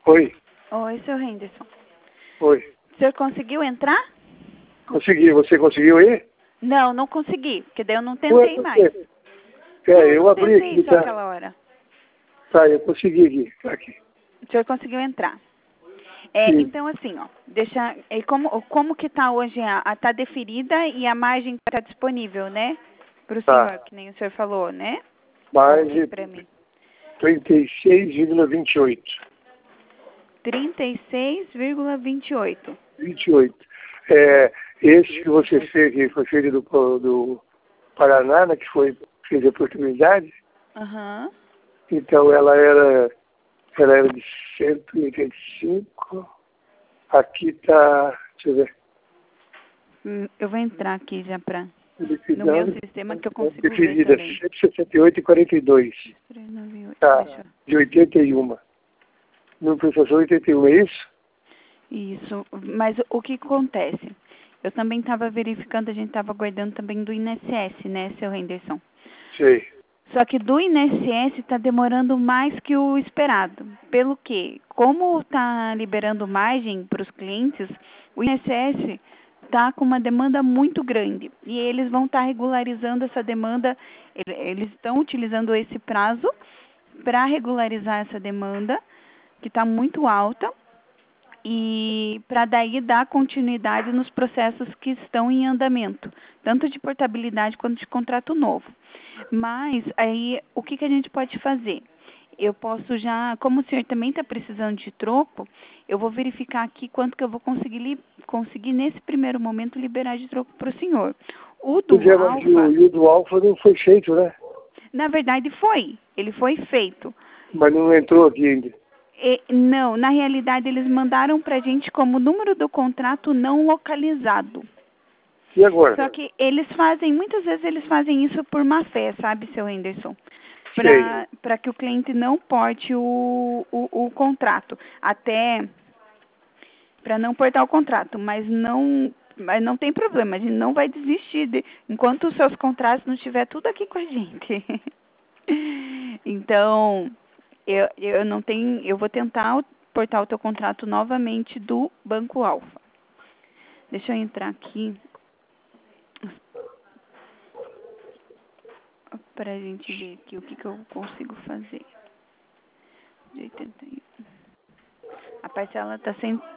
Oi, Oi, seu Henderson. oi. O senhor conseguiu entrar? Consegui, você conseguiu aí? Não, não consegui, porque daí eu não Ué, tentei por mais. quê? Não, Eu abri tentei aqui, só tá? aquela hora. Tá, eu consegui aqui. Tá aqui. O senhor conseguiu entrar. Sim. Então, assim, ó, deixa. Como que tá hoje? Tá deferida e a margem tá disponível, né? Pro senhor, Tá. que nem o senhor falou, né? Mais Aqui de pra mim. 36,28. 36,28. 28. Esse que você fez, que foi feito do Paraná, né, que fez a oportunidade, Aham. então ela era de 185. Aqui tá, deixa eu ver, Eu vou entrar aqui já no meu liquidando, sistema que eu consigo ver definida também. 168,42. 398, Tá, deixa eu... de 81. No processor 81, é isso? Isso, mas o que acontece? Eu também estava verificando, a gente estava aguardando também do INSS, né, seu Henderson? Sei. Só que do INSS está demorando mais que o esperado. Pelo quê? Como está liberando margem para os clientes, o INSS está com uma demanda muito grande. E eles vão estar regularizando essa demanda, eles estão utilizando esse prazo para regularizar essa demanda, que está muito alta, e para daí dar continuidade nos processos que estão em andamento, tanto de portabilidade quanto de contrato novo. Mas aí o que a gente pode fazer? Eu posso já, como o senhor também está precisando de troco, eu vou verificar aqui quanto que eu vou conseguir nesse primeiro momento liberar de troco para o senhor. O Pois do é, mas Alfa, o do Alfa não foi feito, né? na verdade ele foi feito. Mas não entrou aqui ainda. Não, na realidade eles mandaram para a gente como número do contrato não localizado. E agora? Só que muitas vezes eles fazem isso por má fé, sabe, seu Henderson? Sei. Para que o cliente não porte o contrato. Até para não portar o contrato, mas não tem problema, a gente não vai desistir enquanto os seus contratos não estiver tudo aqui com a gente. Então, eu não tenho, eu vou tentar portar o teu contrato novamente do Banco Alfa. Deixa eu entrar aqui para a gente ver aqui o que eu consigo fazer. De 81. A parcela está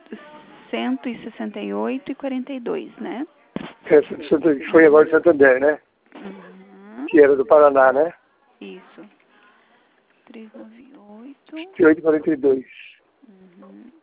168,42, né? Foi agora de Santander, né? Uhum. Que era do Paraná, né? Isso. 398. 38,42. Uhum.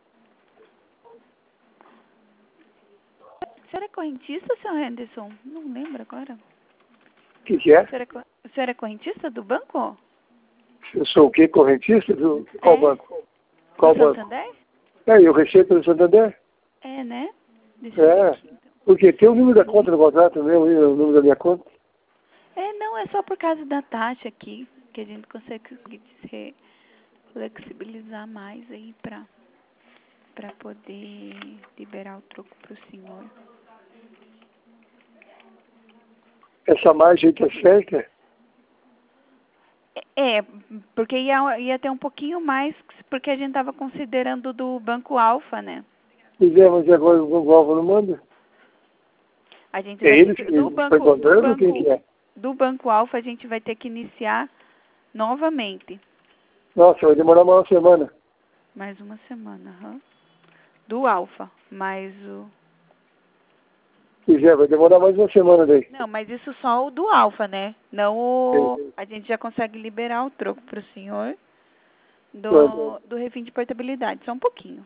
O senhor é correntista, seu Henderson? Não lembro agora. O que é? O senhor é correntista do banco? Eu sou o quê? Correntista? Do qual É? banco? Qual Do banco? Santander? Eu recebo do Santander. É, né? Deixa eu ver É. aqui, então. Porque tem o número da conta no contrato mesmo, e o número da minha conta. Não, é só por causa da taxa aqui, que a gente consegue se flexibilizar mais aí para poder liberar o troco para o senhor. Essa margem tá certa? Porque ia ter um pouquinho mais, porque a gente estava considerando do Banco Alfa, né? Pois é, mas agora o Banco não manda? A gente É vai ter ele que, que foi mandando ou quem que é? do Banco Alfa a gente vai ter que iniciar novamente. Nossa, vai demorar mais uma semana. Mais uma semana, do Alfa, mais o... Pois é, vai demorar mais uma semana daí. Não, mas isso só o do Alfa, né? Não a gente já consegue liberar o troco para o senhor do refim de portabilidade, só um pouquinho.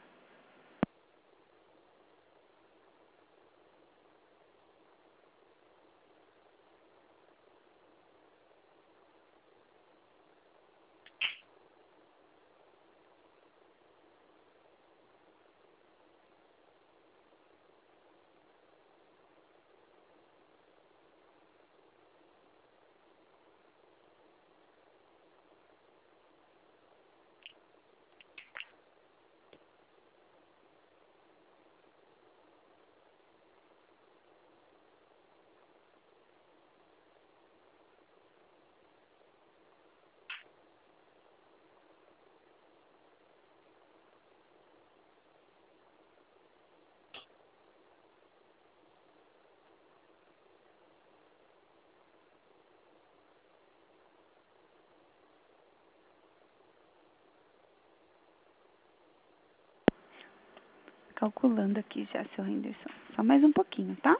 calculando aqui já, seu Henderson. Só mais um pouquinho, tá?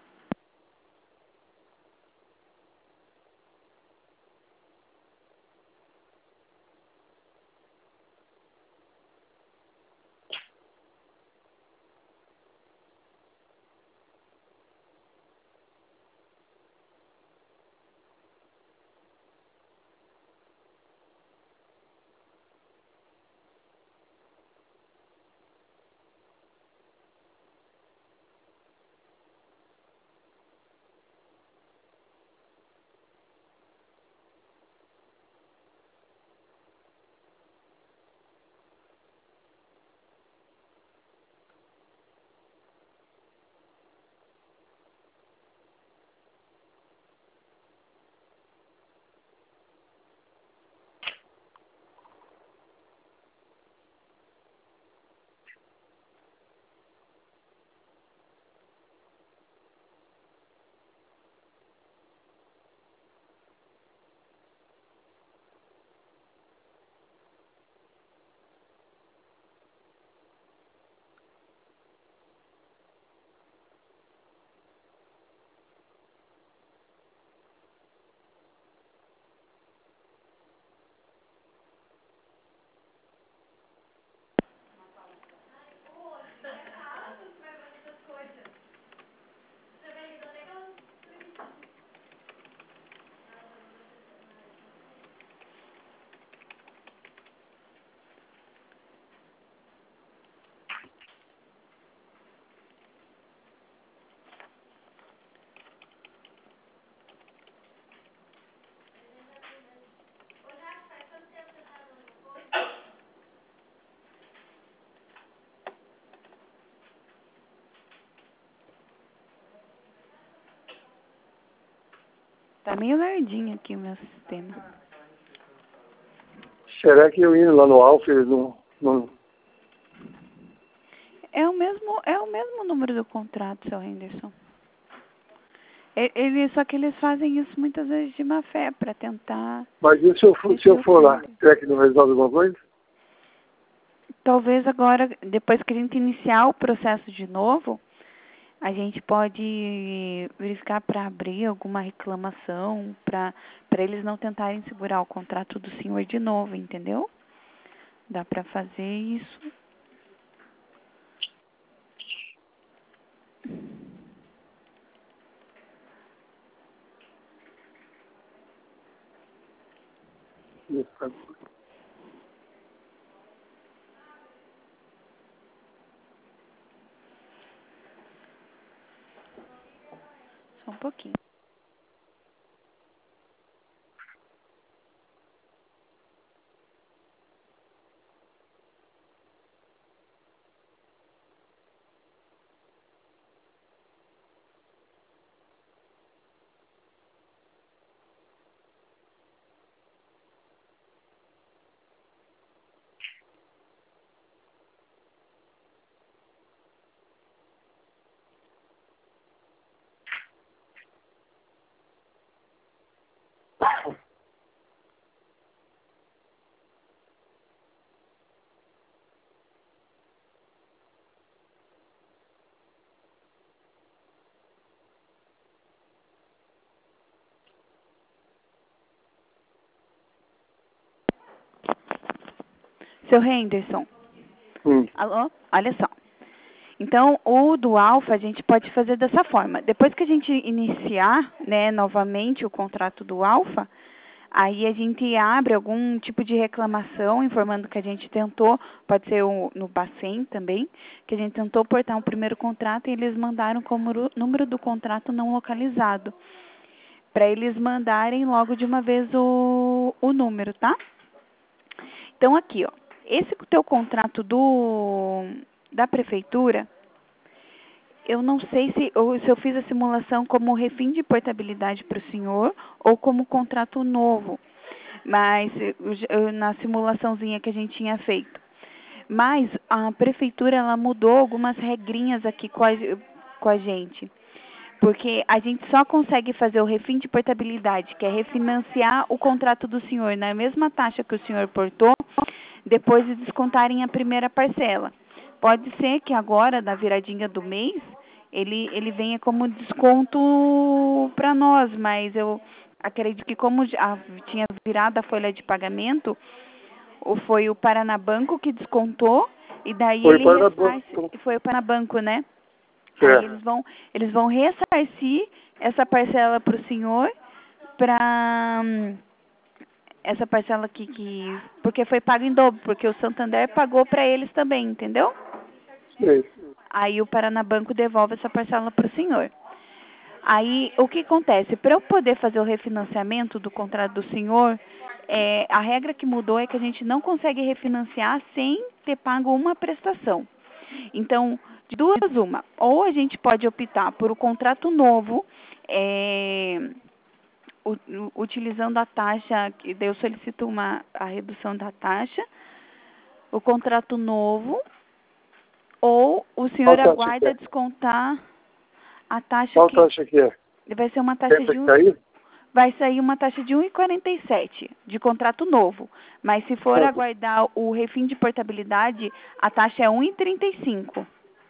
Tá meio lerdinho aqui o meu sistema. Será que eu indo lá no Alfa, eles não... É o mesmo número do contrato, seu Henderson. Só que eles fazem isso muitas vezes de má fé, para tentar... Mas e se eu for lá, será que não resolve alguma coisa? Talvez agora, depois que a gente iniciar o processo de novo, a gente pode verificar para abrir alguma reclamação, para eles não tentarem segurar o contrato do senhor de novo, entendeu? Dá para fazer isso. Só um pouquinho. Seu Henderson. Alô? Olha só. Então, o do Alfa a gente pode fazer dessa forma. Depois que a gente iniciar, né, novamente o contrato do Alfa, aí a gente abre algum tipo de reclamação, informando que a gente tentou, pode ser no Bacen também, que a gente tentou portar um primeiro contrato e eles mandaram como número do contrato não localizado, para eles mandarem logo de uma vez o número, tá? Então, aqui, ó, esse teu contrato da prefeitura, eu não sei se eu fiz a simulação como refim de portabilidade para o senhor ou como contrato novo, mas na simulaçãozinha que a gente tinha feito. Mas a prefeitura, ela mudou algumas regrinhas aqui com a gente. Porque a gente só consegue fazer o refim de portabilidade, que é refinanciar o contrato do senhor na mesma taxa que o senhor portou, depois de descontarem a primeira parcela. Pode ser que agora, na viradinha do mês, ele venha como desconto para nós, mas eu acredito que como tinha virado a folha de pagamento, ou foi o Paranabanco que descontou, e daí Foi ele para ressarce, foi o Paranabanco, né? É. Aí eles vão ressarcir essa parcela para o senhor, para essa parcela aqui porque foi pago em dobro, porque o Santander pagou para eles também, entendeu? Sim. Aí o Paranabanco devolve essa parcela para o senhor. Aí o que acontece? Para eu poder fazer o refinanciamento do contrato do senhor, a regra que mudou é que a gente não consegue refinanciar sem ter pago uma prestação. Então, de duas uma, ou a gente pode optar por o contrato novo, utilizando a taxa, que daí eu solicito a redução da taxa, o contrato novo, ou o senhor Qual taxa que aguarda é? descontar a taxa Qual que taxa que é? vai ser uma taxa Essa de que tá aí? vai sair uma taxa de 1,47 de contrato novo. Mas se for Ah, aguardar o refim de portabilidade, a taxa é 1,35.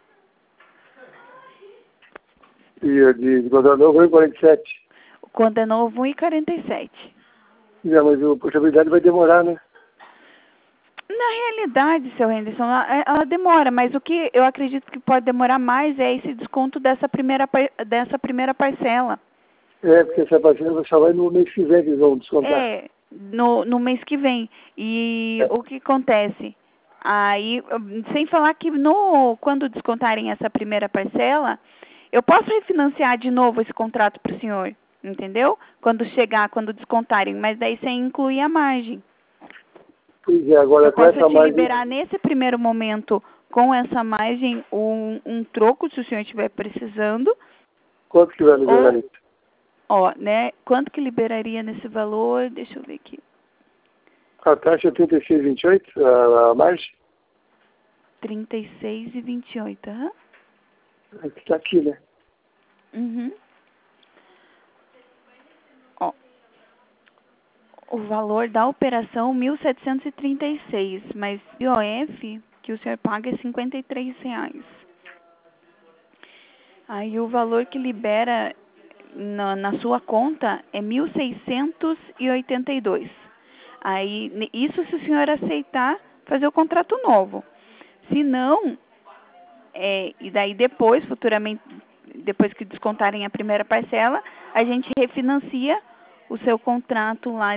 E a de contrato novo é 47. Quando é novo, 1,47. Mas a possibilidade vai demorar, né? Na realidade, seu Henderson, ela demora, mas o que eu acredito que pode demorar mais é esse desconto dessa primeira parcela. É, porque essa parcela só vai no mês que vem que eles vão descontar. No mês que vem. E o que acontece? Aí, sem falar que quando descontarem essa primeira parcela, eu posso refinanciar de novo esse contrato para o senhor, entendeu? Quando descontarem, mas daí sem incluir a margem. Pois é, agora Eu com posso essa te margem, liberar nesse primeiro momento, com essa margem, um troco, se o senhor estiver precisando. quanto que vai liberar isso? Né? Quanto que liberaria nesse valor? Deixa eu ver aqui. A taxa é 36,28, a margem? 36,28, aham. É que tá aqui, né? Uhum. Ó, o valor da operação 1.736, mas IOF que o senhor paga é R$ 53. Aí o valor que libera na sua conta é 1.682. Aí isso se o senhor aceitar fazer o contrato novo. Se não, e daí depois, futuramente, depois que descontarem a primeira parcela, a gente refinancia o seu contrato lá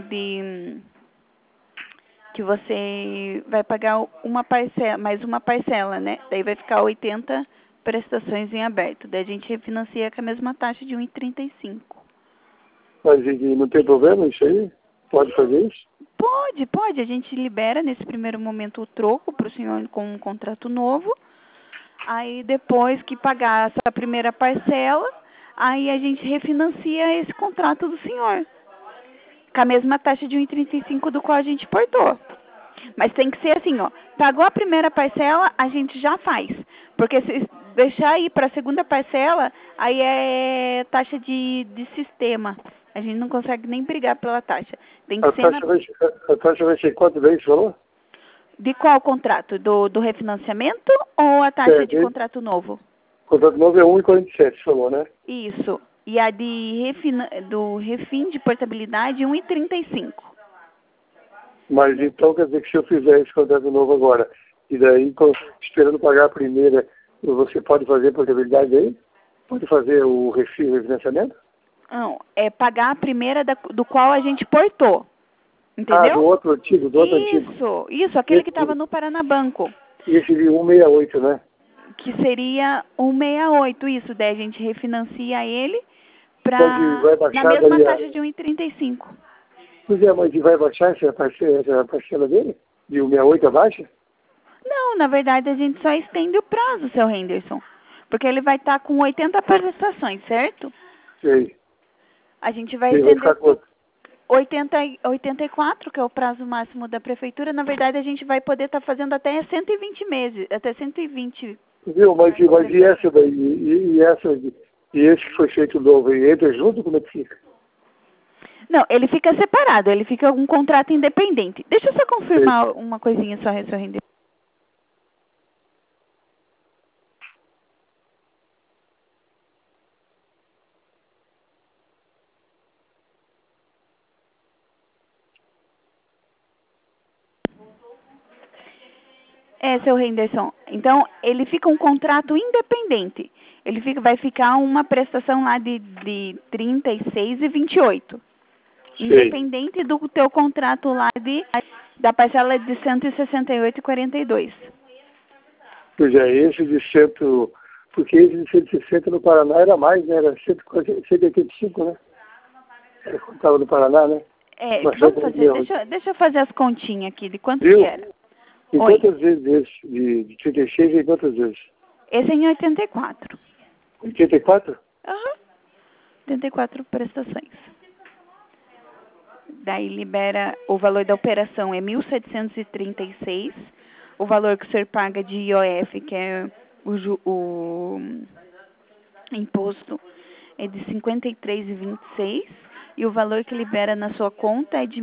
que você vai pagar uma parcela, mais uma parcela, né? Daí vai ficar 80 prestações em aberto. Daí a gente refinancia com a mesma taxa de 1,35. Mas e não tem problema isso aí? Pode fazer isso? Pode. A gente libera nesse primeiro momento o troco para o senhor com um contrato novo. Aí depois que pagar essa primeira parcela, aí a gente refinancia esse contrato do senhor. Com a mesma taxa de 1,35 do qual a gente portou. Mas tem que ser assim, ó. Pagou a primeira parcela, a gente já faz. Porque se deixar ir para a segunda parcela, aí é taxa de sistema. A gente não consegue nem brigar pela taxa. Tem que A ser taxa vai ser quanto bem, você falou? de qual contrato? Do refinanciamento ou a taxa de contrato novo? Contrato novo é 1,47, você falou, né? Isso. E a do refim de portabilidade, 1,35. Mas então quer dizer que se eu fizer esse contrato novo agora, e daí esperando pagar a primeira, você pode fazer a portabilidade aí? Pode fazer o refinanciamento? Não, é pagar a primeira do qual a gente portou. Entendeu? Ah, do outro antigo. Isso, aquele que estava no Paranabanco. Esse de 168, né? Que seria 168, isso. Daí a gente refinancia ele na mesma taxa de 1,35. Pois é, mas vai baixar essa parcela dele? De 168 abaixo? Não, na verdade a gente só estende o prazo, seu Henderson. Porque ele vai estar com 80 prestações, certo? Sei. A gente vai Vai estender ficar quanto? 84, que é o prazo máximo da prefeitura. Na verdade, a gente vai poder estar fazendo até 120 meses, até 120. Viu, mas e essa daí? E esse que foi feito novo, ele entra junto? Como é que fica? Não, ele fica separado, ele fica um contrato independente. Deixa eu só confirmar uma coisinha só, seu Henderson. Seu Henderson. Então, ele fica um contrato independente. Vai ficar uma prestação lá de 36,28. Independente do teu contrato lá da parcela de 168,42. Pois é, esse de cento... Porque esse de 160 no Paraná era mais, né? Era 185, né? Estava no Paraná, né? Vamos fazer, deixa eu fazer as continhas aqui de quanto Viu? que era. E quantas vezes esse? De 36 e quantas vezes? Esse é em 84. 84? Aham. 84 prestações. Daí libera, o valor da operação é 1.736. O valor que o senhor paga de IOF, que é o imposto, é de 53,26. E o valor que libera na sua conta é de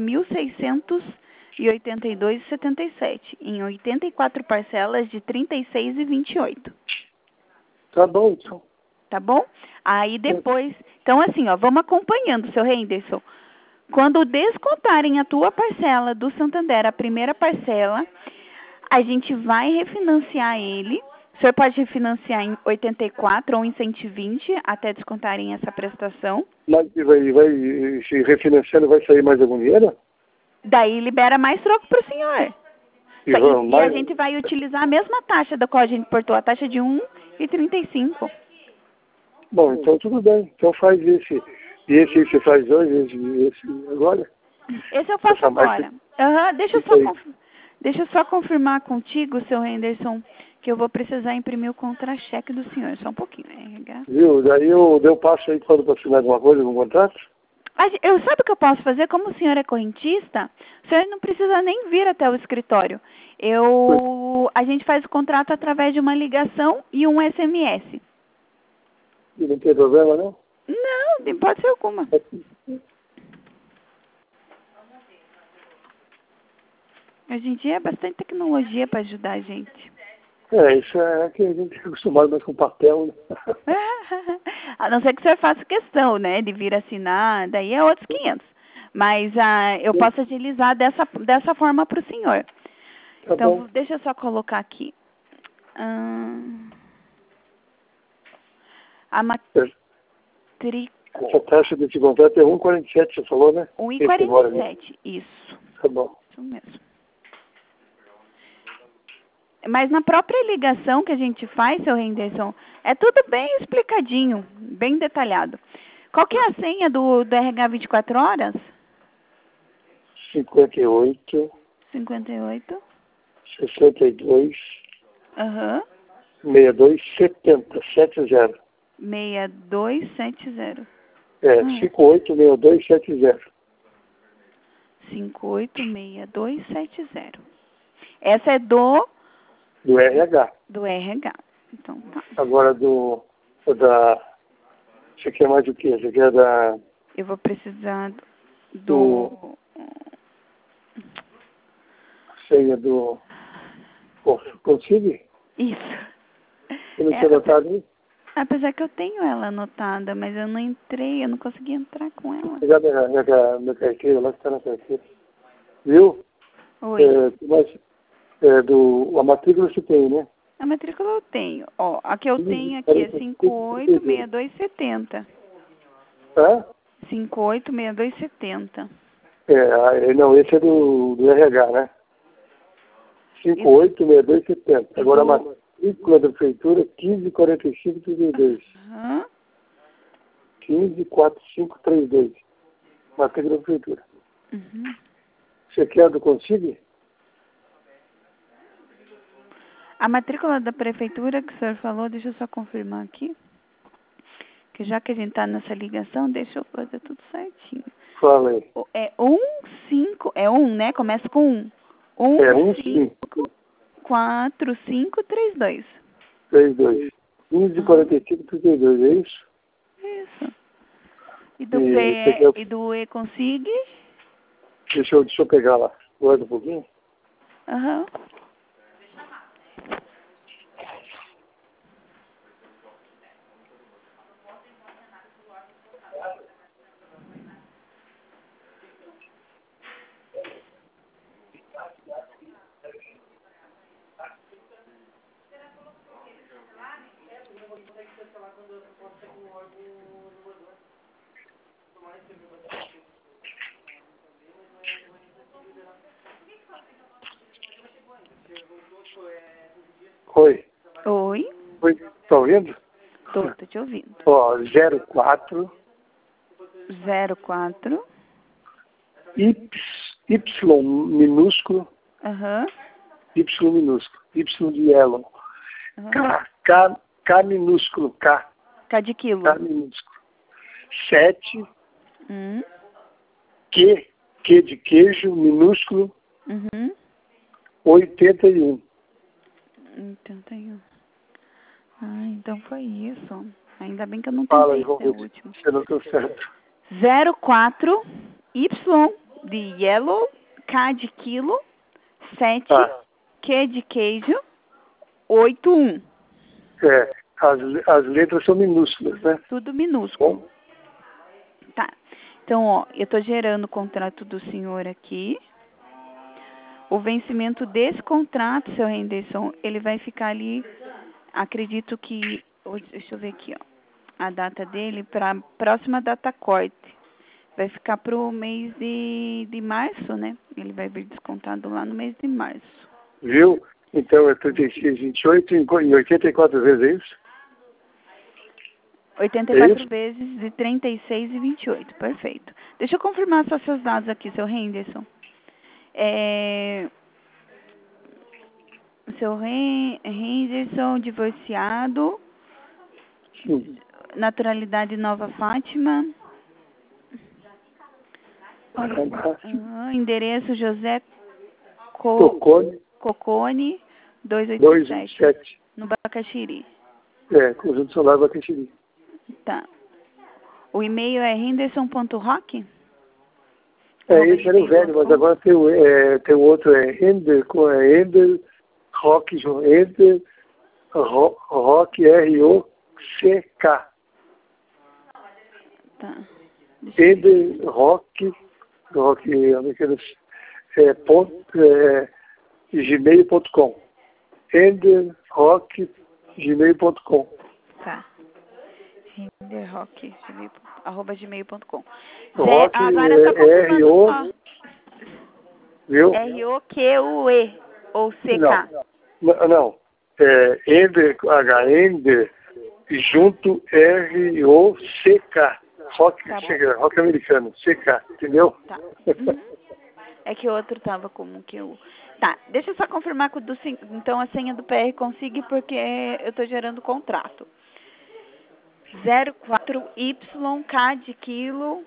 1.682,77, em 84 parcelas de 36,28. Tá bom, então. Tá bom? Aí depois, então assim, ó, vamos acompanhando, seu Henderson. Quando descontarem a tua parcela do Santander, a primeira parcela, a gente vai refinanciar ele. O senhor pode refinanciar em 84 ou em 120 até descontarem essa prestação. Mas se refinanciando, vai sair mais algum dinheiro? Daí libera mais troco para o senhor. E a gente vai utilizar a mesma taxa da qual a gente portou, a taxa de 1,35. Bom, então tudo bem. Então faz esse. E esse você faz hoje, esse agora? Esse eu faço agora. Deixa eu só confirmar contigo, seu Henderson, que eu vou precisar imprimir o contra-cheque do senhor. Só um pouquinho, RH. Viu? Daí eu dei um passo aí quando para assinar alguma coisa, algum contrato? Sabe o que eu posso fazer? Como o senhor é correntista, o senhor não precisa nem vir até o escritório. A gente faz o contrato através de uma ligação e um SMS. E não tem problema, não? Não, nem pode ser alguma. Hoje em dia é bastante tecnologia para ajudar a gente. Isso é que a gente é acostumado mais com papel, né? A não ser que o senhor faça questão, né, de vir assinar, daí é outros 500. Mas eu posso agilizar dessa forma para o senhor. Tá Então, bom. deixa eu só colocar aqui. A matrícula. Essa taxa desse contrato é 1,47, você falou, né? 1,47, isso. Tá bom. Isso mesmo. Mas na própria ligação que a gente faz, seu Henderson, é tudo bem explicadinho, bem detalhado. Qual que é a senha do RH 24 horas? 58. 58. 62. Aham. 6270. 70. 6270. 586270. 586270. Essa é do RH. Do RH. Então tá. Agora você quer mais o quê? Você quer da... Eu vou precisar do... senha do... Consigo? Isso. Eu não tinha anotado isso? Apesar que eu tenho ela anotada, mas eu não entrei, eu não consegui entrar com ela. Pegar minha carteira, lá que está na carteira. Viu? Oi. A matrícula você tem, né? A matrícula eu tenho. Ó, a que eu tenho aqui é 586270. Hã? 586270. Não, esse é do RH, né? 586270. Agora a matrícula da prefeitura 154532. Aham. 154532. Matrícula da prefeitura. Uhum. Você quer do Consigue? A matrícula da prefeitura que o senhor falou, deixa eu só confirmar aqui. Que já que a gente está nessa ligação, deixa eu fazer tudo certinho. Fala aí. É 15, né? Começa com 154532. 32. 154532, é isso? Isso. E do E consigue? Deixa eu pegar lá. Guarda um pouquinho. Aham. Oi. Oi? Oi. Tá ouvindo? Tô te ouvindo. Ó, 04 04 Y minúsculo, aham, Y minúsculo, Y de yellow. K minúsculo, K K de quilo. minúsculo. 7 Q de queijo minúsculo, Uhum. 81. 81. Ah, então foi isso. Ainda bem que eu não Fala tentei aí, vamos ser o ver último. se não deu certo. 04 Y de yellow, K de quilo, 7 Tá. Q de queijo, 81. As letras são minúsculas, né? Tudo minúsculo. Bom, Tá. Então, ó, eu tô gerando o contrato do senhor aqui. O vencimento desse contrato, seu Henderson, ele vai ficar ali, acredito que, deixa eu ver aqui, ó, a data dele para a próxima data corte. Vai ficar para o mês de março, né? Ele vai vir descontado lá no mês de março. viu? Então é 36, 28 em 84 vezes, é isso? 84 vezes de 36 e 28, perfeito. Deixa eu confirmar só seus dados aqui, seu Henderson. Seu Henderson, divorciado, Sim. naturalidade Nova Fátima, endereço José Cocone, 287, no Bacaxiri. Conjunto Solar Bacaxiri. Tá. O e-mail é henderson.rock? Esse era o velho, mas agora tem o outro, Ender Rock, Ender Rock, R-O-C-K. Tá. Ender Rock, gmail.com. Ender Rock, gmail.com. Tá. Enderrock, @gmail.com. Agora tá confirmando só. Viu? R-O-Q-U-E ou C-K? Não. Ender, H-Ender, junto R-O-C-K. Rock, Tá rock americano, C-K, entendeu? Tá. É que o outro tava como que o... Tá, deixa eu só confirmar com então a senha do PR consigo, porque eu tô gerando o contrato. 04YK de quilo,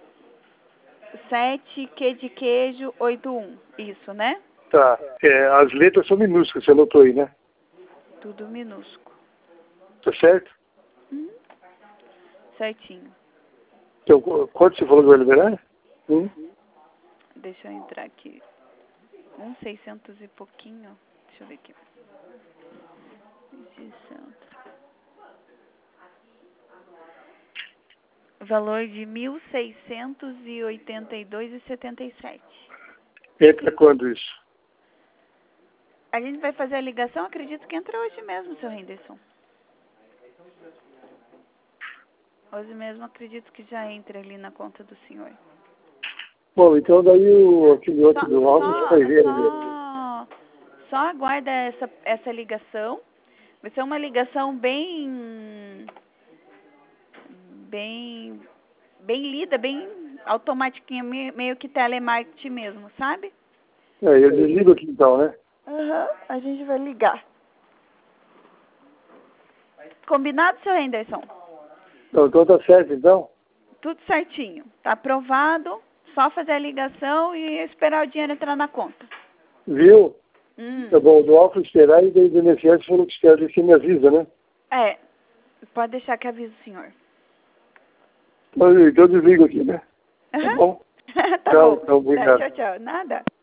7 Q de queijo, 81. Isso, né? Tá. As letras são minúsculas, você anotou aí, né? Tudo minúsculo. Tá certo? Certinho. Então, quanto você falou que vai liberar? Deixa eu entrar aqui. 600 e pouquinho. Deixa eu ver aqui. 600. Valor de 1.682,77. Entra quando isso? A gente vai fazer a ligação, acredito que entra hoje mesmo, seu Henderson. Hoje mesmo acredito que já entra ali na conta do senhor. Bom, então daí aquele outro do Alves vai ver. Só aguarda essa ligação. Vai ser uma ligação bem lida, bem automaticinha, meio que telemarketing mesmo, sabe? Eu desligo aqui então, né? A gente vai ligar. Combinado, seu Henderson? Então tá certo, então? Tudo certinho. Tá aprovado. Só fazer a ligação e esperar o dinheiro entrar na conta. Viu? Tá bom, do Alfa esperar e do INSS falou que espera, você me avisa, né? Pode deixar que aviso o senhor. Então eu desligo aqui, né? Tá bom? Tá Tchau, bom. então, obrigado. Tchau. Nada.